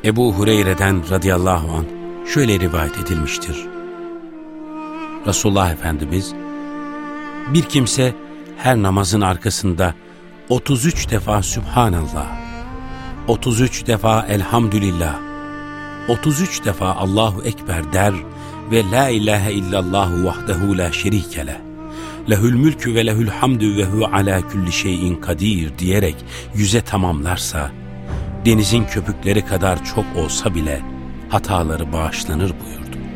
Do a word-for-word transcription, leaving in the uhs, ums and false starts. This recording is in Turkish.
Ebu Hureyre'den radıyallahu anh şöyle rivayet edilmiştir. Resulullah Efendimiz, bir kimse her namazın arkasında otuz üç defa Sübhanallah, otuz üç defa Elhamdülillah, otuz üç defa Allahu Ekber der ve La ilahe illallahu vahdehu la şerike leh, lehül mülkü ve lehül hamdü ve hu ala kulli şeyin kadir diyerek yüze tamamlarsa, denizin köpükleri kadar çok olsa bile hataları bağışlanır buyurdu.